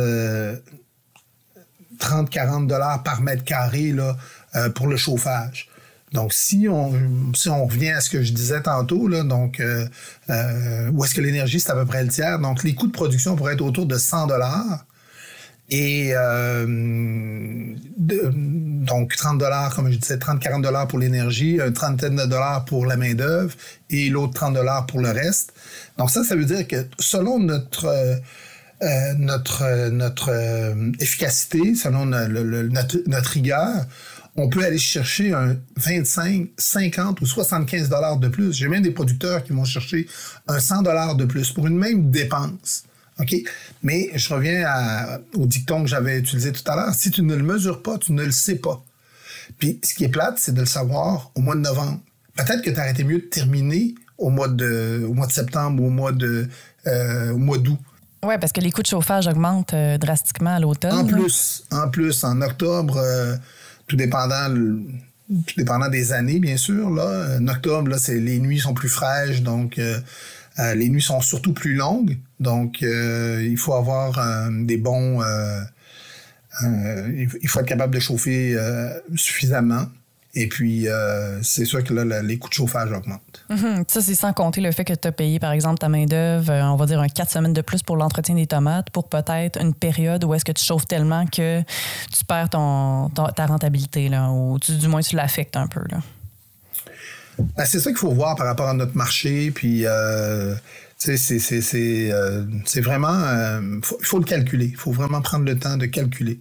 quarante dollars par mètre carré là, euh, pour le chauffage. Donc, si on, si on revient à ce que je disais tantôt, là, donc, euh, euh, où est-ce que l'énergie, c'est à peu près le tiers. Donc, les coûts de production pourraient être autour de cent dollars. Et euh, de, donc trente dollars, comme je disais, trente à quarante dollars pour l'énergie, une trentaine de dollars pour la main-d'œuvre et l'autre trente dollars pour le reste. Donc ça, ça veut dire que selon notre euh, notre notre euh, efficacité, selon le, le, notre, notre rigueur, on peut aller chercher un vingt-cinq, cinquante ou soixante-quinze dollars de plus. J'ai même des producteurs qui vont chercher un cent dollars de plus pour une même dépense. OK? Mais je reviens à, au dicton que j'avais utilisé tout à l'heure. Si tu ne le mesures pas, tu ne le sais pas. Puis, ce qui est plate, c'est de le savoir au mois de novembre. Peut-être que tu aurais été mieux de terminer au mois de, au mois de septembre ou au mois de, euh, au mois d'août.
Oui, parce que les coûts de chauffage augmentent euh, drastiquement à l'automne.
En plus, en plus, en octobre, euh, tout dépendant, tout dépendant des années, bien sûr, là. En octobre, là, c'est, les nuits sont plus fraîches, donc euh, euh, les nuits sont surtout plus longues. Donc, euh, il faut avoir euh, des bons... Euh, euh, il faut être capable de chauffer euh, suffisamment. Et puis, euh, c'est sûr que là, là, les coûts de chauffage augmentent.
Mm-hmm. Ça, c'est sans compter le fait que tu as payé, par exemple, ta main-d'œuvre, on va dire un quatre semaines de plus pour l'entretien des tomates, pour peut-être une période où est-ce que tu chauffes tellement que tu perds ton, ton, ta rentabilité, là, ou tu, du moins tu l'affectes un peu, là.
Ben, c'est ça qu'il faut voir par rapport à notre marché. Puis, euh, c'est, c'est, c'est, c'est, euh, c'est vraiment... Il euh, faut, faut le calculer. Il faut vraiment prendre le temps de calculer.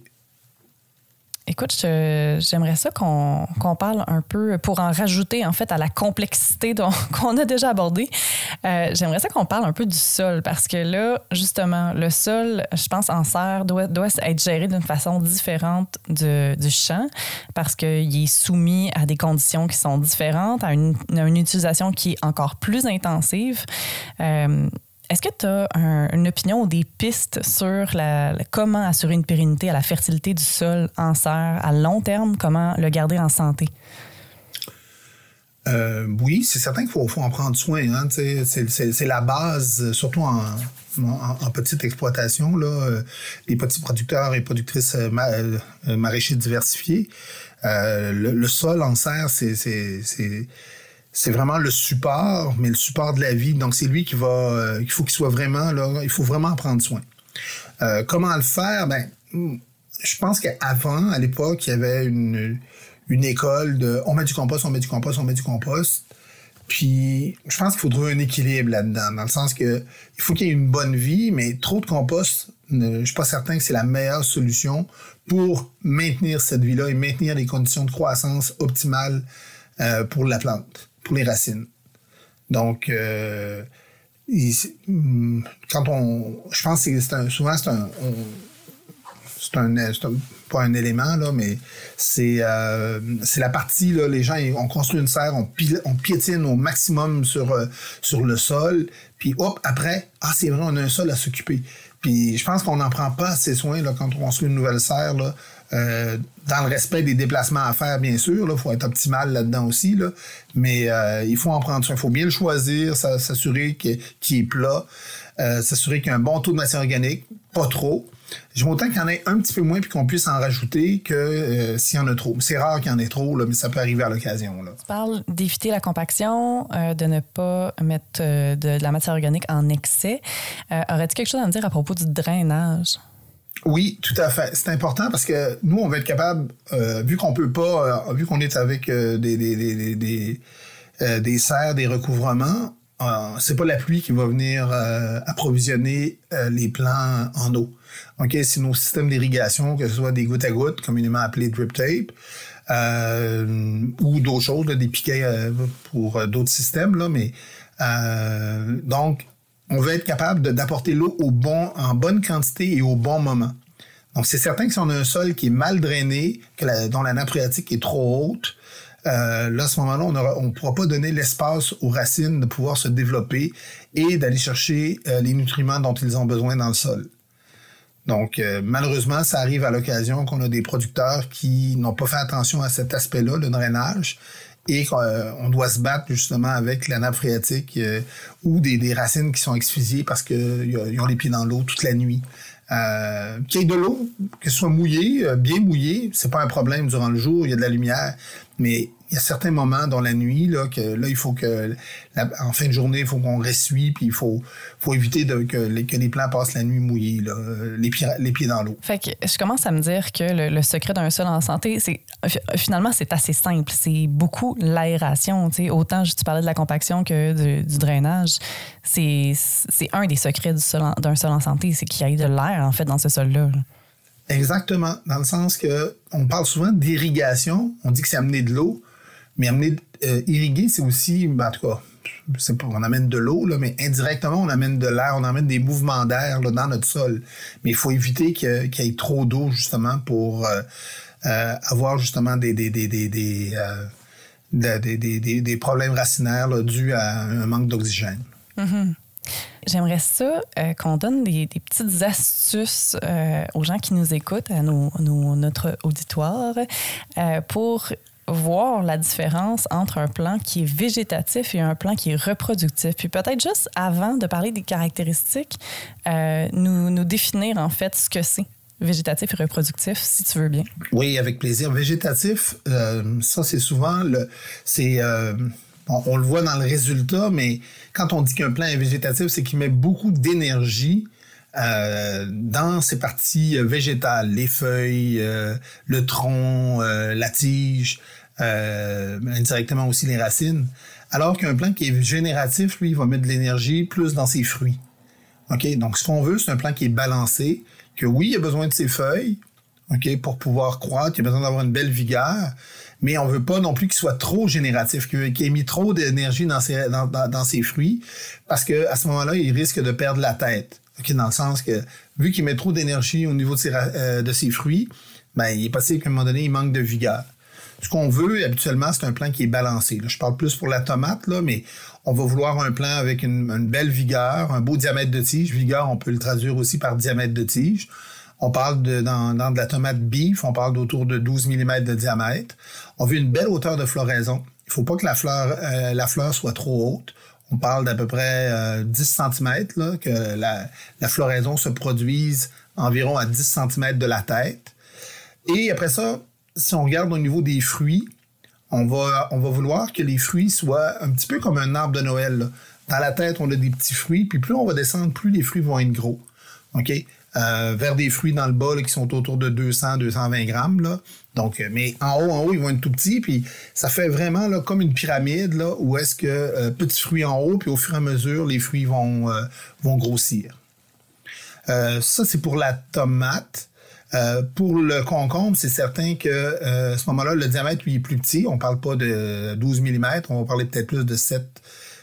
Écoute, je, j'aimerais ça qu'on, qu'on parle un peu, pour en rajouter en fait à la complexité dont, qu'on a déjà abordée, euh, j'aimerais ça qu'on parle un peu du sol, parce que là, justement, le sol, je pense, en serre, doit, doit être géré d'une façon différente de, du champ, parce qu'il est soumis à des conditions qui sont différentes, à une, à une utilisation qui est encore plus intensive. Euh, Est-ce que tu as un, une opinion ou des pistes sur la, la, comment assurer une pérennité à la fertilité du sol en serre à long terme? Comment le garder en santé?
Euh, oui, c'est certain qu'il faut, faut en prendre soin. Hein, c'est, c'est, c'est la base, surtout en, en, en petite exploitation. Là, les petits producteurs et productrices ma, maraîchers diversifiés. Euh, le, le sol en serre, c'est... c'est, c'est C'est vraiment le support, mais le support de la vie. Donc, c'est lui qui va... Euh, il faut qu'il soit vraiment... là, il faut vraiment en prendre soin. Euh, comment le faire? Ben, je pense qu'avant, à l'époque, il y avait une, une école de... On met du compost, on met du compost, on met du compost. Puis, je pense qu'il faut trouver un équilibre là-dedans, dans le sens que il faut qu'il y ait une bonne vie, mais trop de compost, je suis pas certain que c'est la meilleure solution pour maintenir cette vie-là et maintenir les conditions de croissance optimales euh, pour la plante, pour les racines. Donc, euh, il, quand on... Je pense que c'est un, souvent, c'est un, on, c'est un, c'est un pas un élément, là, mais c'est, euh, c'est la partie, là, les gens, on construit une serre, on, pile, on piétine au maximum sur, euh, sur le sol, puis hop, après, ah, c'est vrai, on a un sol à s'occuper. Puis je pense qu'on n'en prend pas assez soin là, quand on construit une nouvelle serre, là, euh, dans le respect des déplacements à faire, bien sûr. Il faut être optimal là-dedans aussi. Là, mais euh, il faut en prendre soin. Il faut bien le choisir, s'assurer qu'il, qu'il est plat, euh, s'assurer qu'il y a un bon taux de matière organique, pas trop. J'aime autant qu'il y en ait un petit peu moins puis qu'on puisse en rajouter que euh, s'il y en a trop. C'est rare qu'il y en ait trop, là, mais ça peut arriver à l'occasion. Là.
Tu parles d'éviter la compaction, euh, de ne pas mettre euh, de, de la matière organique en excès. Euh, aurais-tu quelque chose à me dire à propos du drainage?
Oui, tout à fait. C'est important parce que nous, on va être capable, euh, vu qu'on peut pas, euh, vu qu'on est avec euh, des, des, des, des, euh, des serres, des recouvrements, euh, c'est pas la pluie qui va venir euh, approvisionner euh, les plants en eau. OK, c'est nos systèmes d'irrigation, que ce soit des gouttes à gouttes, communément appelés drip tape, euh, ou d'autres choses, là, des piquets euh, pour euh, d'autres systèmes, là, mais euh, donc, on veut être capable de, d'apporter l'eau au bon, en bonne quantité et au bon moment. Donc, c'est certain que si on a un sol qui est mal drainé, que la, dont la nappe phréatique est trop haute, euh, là, à ce moment-là, on ne pourra pas donner l'espace aux racines de pouvoir se développer et d'aller chercher euh, les nutriments dont ils ont besoin dans le sol. Donc, euh, malheureusement, ça arrive à l'occasion qu'on a des producteurs qui n'ont pas fait attention à cet aspect-là, le drainage, et qu'on euh, doit se battre justement avec la nappe phréatique euh, ou des, des racines qui sont asphyxiées parce qu'ils ont les pieds dans l'eau toute la nuit. Euh, qu'il y ait de l'eau, que ce soit mouillé, euh, bien mouillé, c'est pas un problème durant le jour, il y a de la lumière, mais il y a certains moments dans la nuit là que là il faut que la, en fin de journée il faut qu'on ressuie puis il faut faut éviter de, que, les, que les plants passent la nuit mouillés là, les pieds les pieds dans l'eau.
Fait que je commence à me dire que le, le secret d'un sol en santé, c'est finalement c'est assez simple, c'est beaucoup l'aération, tu sais, autant tu parlais de la compaction que de, du drainage, c'est c'est un des secrets du sol en, d'un sol en santé, c'est qu'il y ait de l'air en fait dans ce sol là.
Exactement, dans le sens que on parle souvent d'irrigation, on dit que c'est amener de l'eau. Mais amener, euh, irriguer, c'est aussi, ben, en tout cas, c'est pas, on amène de l'eau, là, mais indirectement, on amène de l'air, on amène des mouvements d'air là, dans notre sol. Mais il faut éviter qu'il, qu'il y ait trop d'eau, justement, pour euh, euh, avoir justement des, des, des, des, des, euh, des, des, des, des problèmes racinaires là, dus à un manque d'oxygène.
Mm-hmm. J'aimerais ça euh, qu'on donne des, des petites astuces euh, aux gens qui nous écoutent, à nos, nos, notre auditoire, euh, pour voir la différence entre un plant qui est végétatif et un plant qui est reproductif. Puis peut-être juste avant de parler des caractéristiques, euh, nous, nous définir en fait ce que c'est végétatif et reproductif, si tu veux bien.
Oui, avec plaisir. Végétatif, euh, ça c'est souvent le, c'est euh, on, on le voit dans le résultat, mais quand on dit qu'un plant est végétatif, c'est qu'il met beaucoup d'énergie Euh, dans ces parties euh, végétales, les feuilles, euh, le tronc, euh, la tige, euh, indirectement aussi les racines. Alors qu'un plant qui est génératif, lui, il va mettre de l'énergie plus dans ses fruits. OK? Donc, ce qu'on veut, c'est un plant qui est balancé, que oui, il a besoin de ses feuilles, OK, pour pouvoir croître, il a besoin d'avoir une belle vigueur, mais on veut pas non plus qu'il soit trop génératif, qu'il ait mis trop d'énergie dans ses, dans, dans, dans ses fruits, parce que à ce moment-là, il risque de perdre la tête. Okay, dans le sens que, vu qu'il met trop d'énergie au niveau de ses, euh, de ses fruits, ben, il est possible qu'à un moment donné, il manque de vigueur. Ce qu'on veut, habituellement, c'est un plant qui est balancé. Là, je parle plus pour la tomate, là, mais on va vouloir un plant avec une, une belle vigueur, un beau diamètre de tige. Vigueur, on peut le traduire aussi par diamètre de tige. On parle de, dans, dans de la tomate beef, on parle d'autour de douze millimètres de diamètre. On veut une belle hauteur de floraison. Il faut pas que la fleur, euh, la fleur soit trop haute. On parle d'à peu près euh, dix centimètres, là, que la, la floraison se produise environ à dix centimètres de la tête. Et après ça, si on regarde au niveau des fruits, on va, on va vouloir que les fruits soient un petit peu comme un arbre de Noël. Là. Dans la tête, on a des petits fruits, puis plus on va descendre, plus les fruits vont être gros. OK? Euh, vers des fruits dans le bas là, qui sont autour de deux cents à deux cent vingt grammes. Là. Donc, mais en haut, en haut, ils vont être tout petits, puis ça fait vraiment là, comme une pyramide là, où est-ce que euh, petits fruits en haut, puis au fur et à mesure, les fruits vont, euh, vont grossir. Euh, ça, c'est pour la tomate. Euh, pour le concombre, c'est certain que euh, à ce moment-là, le diamètre lui est plus petit. On parle pas de douze millimètres, on va parler peut-être plus de sept,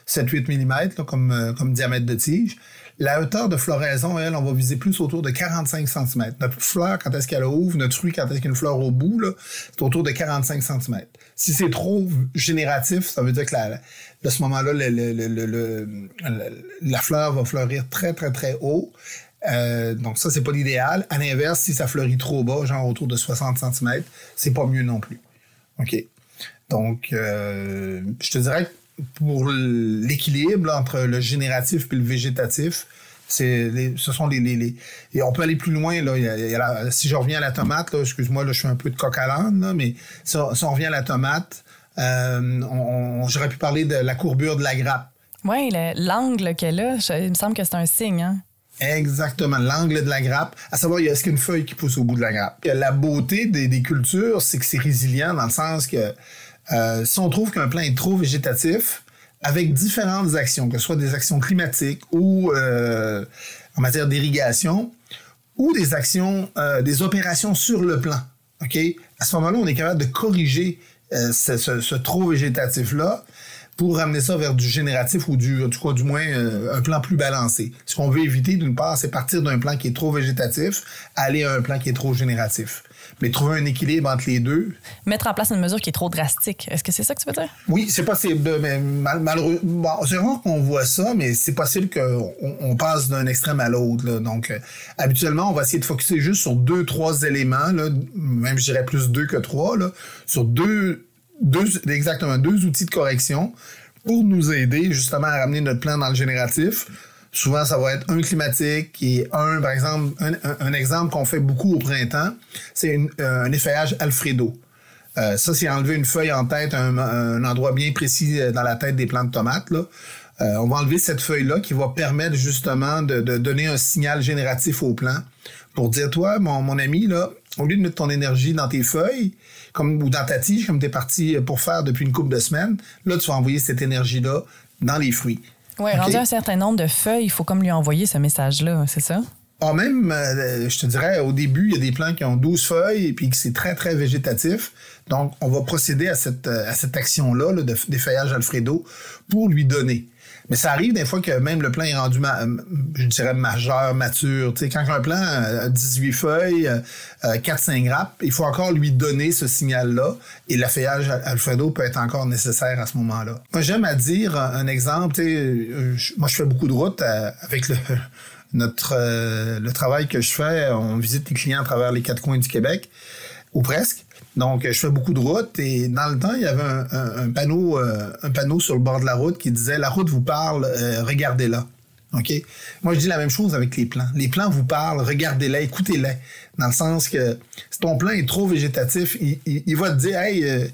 sept à huit millimètres là, comme, euh, comme diamètre de tige. La hauteur de floraison, elle, on va viser plus autour de quarante-cinq centimètres. Notre fleur, quand est-ce qu'elle ouvre, notre fruit, quand est-ce qu'il y a une fleur au bout, là, c'est autour de quarante-cinq centimètres. Si c'est trop génératif, ça veut dire que la, à ce moment-là, le, le, le, le, le, la fleur va fleurir très, très, très haut. Euh, donc ça, c'est pas l'idéal. À l'inverse, si ça fleurit trop bas, genre autour de soixante centimètres, c'est pas mieux non plus. OK? Donc, euh, je te dirais que pour l'équilibre là, entre le génératif et le végétatif, c'est les, ce sont les, les, les... Et on peut aller plus loin. Là. Il y a, il y a la, si je reviens à la tomate, là, excuse-moi, là, je suis un peu de coq à l'âne, là, mais si on, si on revient à la tomate, euh, on, on, j'aurais pu parler de la courbure de la grappe.
Oui, l'angle qu'elle a, je, il me semble que c'est un signe. Hein?
Exactement, l'angle de la grappe. À savoir, est-ce qu'il y a une feuille qui pousse au bout de la grappe? La beauté des, des cultures, c'est que c'est résilient dans le sens que Euh, si on trouve qu'un plant est trop végétatif, avec différentes actions, que ce soit des actions climatiques ou euh, en matière d'irrigation, ou des actions, euh, des opérations sur le plant, OK? À ce moment-là, on est capable de corriger euh, ce, ce, ce trop végétatif-là pour ramener ça vers du génératif ou du, du, du moins euh, un plan plus balancé. Ce qu'on veut éviter, d'une part, c'est partir d'un plan qui est trop végétatif, aller à un plan qui est trop génératif. Mais trouver un équilibre entre les deux.
Mettre en place une mesure qui est trop drastique. Est-ce que c'est ça que tu veux dire?
Oui, c'est possible. Mais mal, malheureusement, bon, c'est rare qu'on voit ça, mais c'est possible qu'on on passe d'un extrême à l'autre. Là. Donc, euh, habituellement, on va essayer de focusser juste sur deux, trois éléments, là, même je dirais plus deux que trois, là, sur deux, deux, exactement deux outils de correction pour nous aider justement à ramener notre plan dans le génératif. Souvent, ça va être un climatique et un, par exemple, un, un, un exemple qu'on fait beaucoup au printemps, c'est une, un effeuillage Alfredo. Euh, ça, c'est enlever une feuille en tête, un, un endroit bien précis dans la tête des plants de tomates, là. Euh, on va enlever cette feuille-là qui va permettre justement de, de donner un signal génératif au plant pour dire, toi, mon, mon ami, là, au lieu de mettre ton énergie dans tes feuilles comme, ou dans ta tige, comme tu es parti pour faire depuis une couple de semaines, là, tu vas envoyer cette énergie-là dans les fruits.
Oui,
okay?
Rendu un certain nombre de feuilles, il faut comme lui envoyer ce message-là, c'est ça?
Ah, même, euh, je te dirais, au début, il y a des plants qui ont douze feuilles et puis que c'est très, très végétatif. Donc, on va procéder à cette, à cette action-là là, de, d'effeuillage Alfredo pour lui donner. Mais ça arrive des fois que même le plant est rendu, ma, je dirais, majeur, mature. Tu sais, quand un plant a dix-huit feuilles, euh, quatre à cinq grappes, il faut encore lui donner ce signal-là et l'effeuillage Alfredo peut être encore nécessaire à ce moment-là. Moi, j'aime à dire un exemple. Tu sais, moi, je fais beaucoup de routes à, avec le... Notre euh, le travail que je fais, on visite les clients à travers les quatre coins du Québec, ou presque. Donc, je fais beaucoup de routes et dans le temps, il y avait un, un, un panneau euh, un panneau sur le bord de la route qui disait « La route vous parle, euh, regardez-la ». OK? Moi, je dis la même chose avec les plants. Les plants vous parlent, regardez-les, écoutez-les. Dans le sens que si ton plant est trop végétatif, il, il, il va te dire, hey, euh,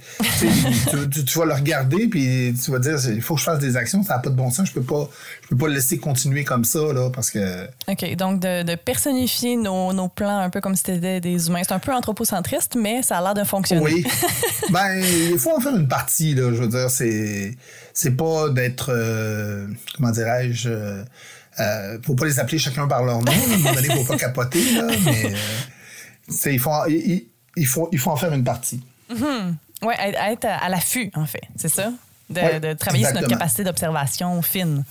tu, tu, tu vas le regarder, puis tu vas dire, il faut que je fasse des actions, ça n'a pas de bon sens, je peux pas, je peux pas le laisser continuer comme ça, là, parce que.
OK, donc de, de personnifier nos, nos plants un peu comme si c'était des humains. C'est un peu anthropocentriste, mais ça a l'air de fonctionner.
Oui. Ben, il faut en faire une partie, là, je veux dire, c'est, c'est pas d'être, euh, comment dirais-je, euh, Euh, faut pas les appeler chacun par leur nom. À un moment donné, faut pas capoter, là, mais euh, c'est, il, faut, il, il, faut, il faut en faire une partie.
Mm-hmm. Oui, être à l'affût, en fait, c'est ça? De,
ouais,
de travailler
exactement.
sur notre capacité d'observation fine.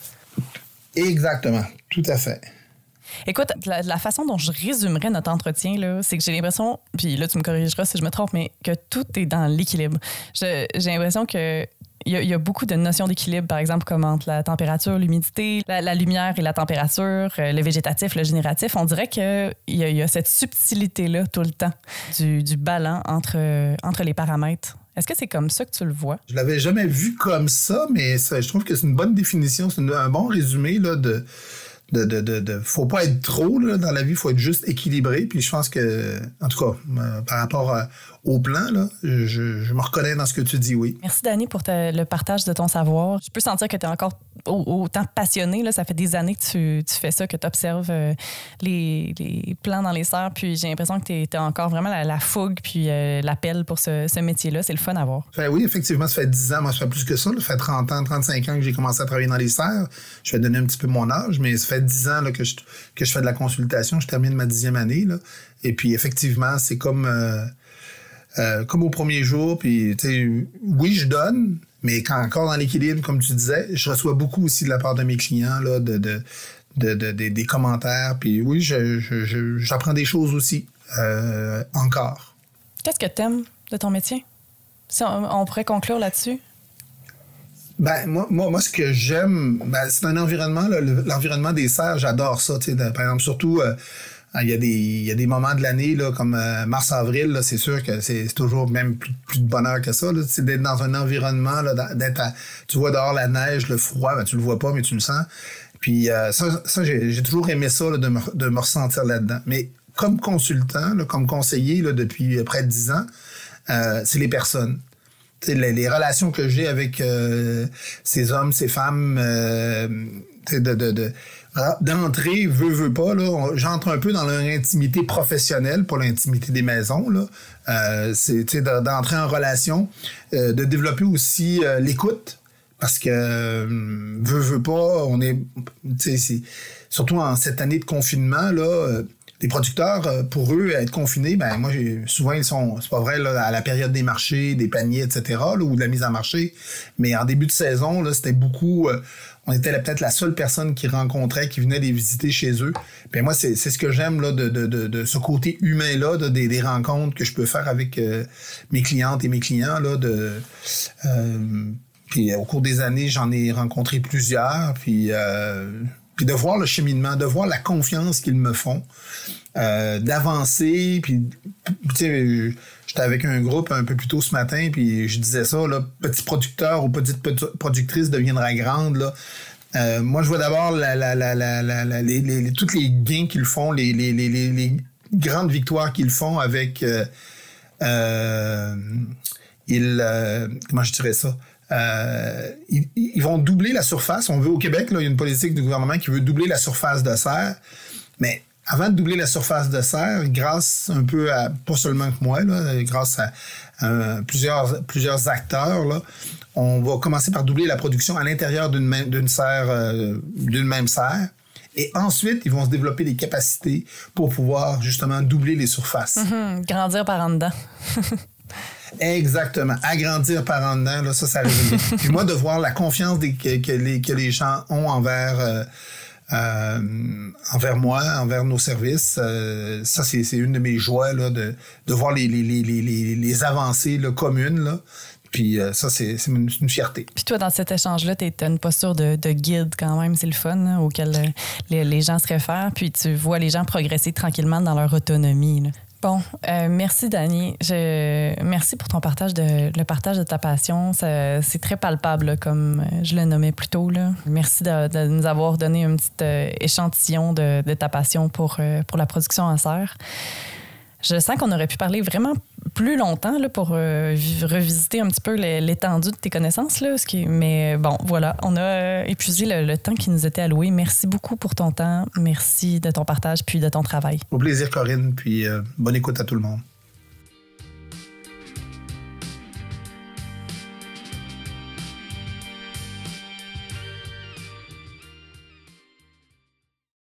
Exactement, tout à fait.
Écoute, la, la façon dont je résumerais notre entretien, là, c'est que j'ai l'impression, puis là, tu me corrigeras si je me trompe, mais que tout est dans l'équilibre. Je, j'ai l'impression que Il y, a, il y a beaucoup de notions d'équilibre, par exemple, comme entre la température, l'humidité, la, la lumière et la température, euh, le végétatif, le génératif. On dirait qu'il y a, il y a cette subtilité-là tout le temps du, du ballon entre, euh, entre les paramètres. Est-ce que c'est comme ça que tu le vois?
Je l'avais jamais vu comme ça, mais ça, je trouve que c'est une bonne définition, c'est une, un bon résumé là, de... De, de, de, de, faut pas être trop là, dans la vie, faut être juste équilibré. Puis je pense que, en tout cas, euh, par rapport à, au plan, là, je, je me reconnais dans ce que tu dis, oui.
Merci, Dani, pour te, le partage de ton savoir. Je peux sentir que tu es encore autant passionné. Là. Ça fait des années que tu, tu fais ça, que tu observes euh, les, les plants dans les serres. Puis j'ai l'impression que tu as encore vraiment la, la fougue puis euh, l'appel pour ce, ce métier-là. C'est le fun à voir.
Fait, oui, effectivement, ça fait dix ans. Moi, ça fait plus que ça. Là. Ça fait trente ans, trente-cinq ans que j'ai commencé à travailler dans les serres. Je vais donner un petit peu mon âge, mais ça fait dix ans là, que, je, que je fais de la consultation. Je termine ma dixième année. Là. Et puis, effectivement, c'est comme... Euh, Euh, comme au premier jour, puis tu sais, oui, je donne, Mais quand encore dans l'équilibre, comme tu disais, je reçois beaucoup aussi de la part de mes clients là, de, de, de, de, de des commentaires. Puis oui, je, je, je, j'apprends des choses aussi, euh, encore.
Qu'est-ce que tu aimes de ton métier? Si on, on pourrait conclure là-dessus.
Ben, moi, moi, moi, ce que j'aime, ben, c'est un environnement, là, l'environnement des serres, j'adore ça. Tu sais, par exemple, surtout, euh, il y a des, il y a des moments de l'année, là, comme euh, mars-avril, là, c'est sûr que c'est, c'est toujours même plus, plus de bonheur que ça. Là, c'est d'être dans un environnement, là, d'être à, tu vois dehors la neige, le froid, ben, tu le vois pas, mais tu le sens. Puis euh, ça, ça j'ai, j'ai toujours aimé ça, là, de, me, de me ressentir là-dedans. Mais comme consultant, là, comme conseiller là, depuis près de dix ans, euh, c'est les personnes. Les, les relations que j'ai avec euh, ces hommes, ces femmes, euh, de, de, de, d'entrer, veut, veut pas, là, on, j'entre un peu dans leur intimité professionnelle, pas l'intimité des maisons, là. Euh, c'est de, d'entrer en relation, euh, de développer aussi euh, l'écoute, parce que euh, veut, veut pas, on est, c'est, surtout en cette année de confinement, là, euh, les producteurs, pour eux, être confinés, ben moi, j'ai, souvent, ils sont, c'est pas vrai, là, à la période des marchés, des paniers, et cetera, là, ou de la mise en marché, mais en début de saison, là, c'était beaucoup, euh, on était là, peut-être la seule personne qu'ils rencontraient, qui venait les visiter chez eux. Puis moi, c'est, c'est ce que j'aime, là, de, de, de, de ce côté humain-là, de, des, des rencontres que je peux faire avec euh, mes clientes et mes clients, là, de... Euh, puis au cours des années, j'en ai rencontré plusieurs, puis... Euh, puis de voir le cheminement, de voir la confiance qu'ils me font, euh, d'avancer, puis tu sais, j'étais avec un groupe un peu plus tôt ce matin, puis je disais ça, là, petit producteur ou petite productrice deviendra grande, là. Euh, moi, je vois d'abord la, la, la, la, la, la, les, les, tous les gains qu'ils font, les, les, les, les, les grandes victoires qu'ils font avec... Euh, euh, ils, euh, comment je dirais ça? Euh, ils, ils vont doubler la surface. On veut au Québec, là, il y a une politique du gouvernement qui veut doubler la surface de serre. Mais avant de doubler la surface de serre, grâce un peu à, pas seulement que moi, là, grâce à, à plusieurs, plusieurs acteurs, là, on va commencer par doubler la production à l'intérieur d'une, même, d'une serre, euh, d'une même serre. Et ensuite, ils vont se développer des capacités pour pouvoir justement doubler les surfaces.
Mm-hmm. Grandir par en dedans.
Exactement. Agrandir par en dedans, là, ça, ça arrive bien. Puis moi, de voir la confiance des, que, que, les, que les gens ont envers, euh, euh, envers moi, envers nos services, euh, ça, c'est, c'est une de mes joies, là, de, de voir les, les, les, les, les avancées là, communes, là. Puis euh, ça, c'est, c'est une, une fierté.
Puis toi, dans cet échange-là, tu as une posture de, de guide quand même, c'est le fun, hein, auquel euh, les, les gens se réfèrent. Puis tu vois les gens progresser tranquillement dans leur autonomie, là. Bon, euh, merci Dany. Je... Merci pour ton partage de le partage de ta passion. Ça, c'est très palpable, là, comme je le nommais plus tôt, là. Merci de, de nous avoir donné un petit euh, échantillon de, de ta passion pour, euh, pour la production en serre. Je sens qu'on aurait pu parler vraiment plus longtemps là, pour euh, revisiter un petit peu l'étendue de tes connaissances. Là, ce qui... Mais bon, voilà, on a euh, épuisé le, le temps qui nous était alloué. Merci beaucoup pour ton temps. Merci de ton partage puis de ton travail.
Au plaisir, Corinne, puis euh, bonne écoute à tout le monde.